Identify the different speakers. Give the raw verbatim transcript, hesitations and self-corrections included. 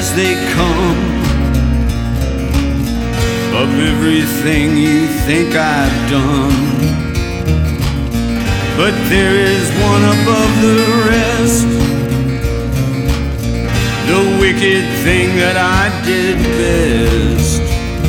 Speaker 1: as they come, of everything you think I've done. But there is one above the rest, the wicked thing that I did best.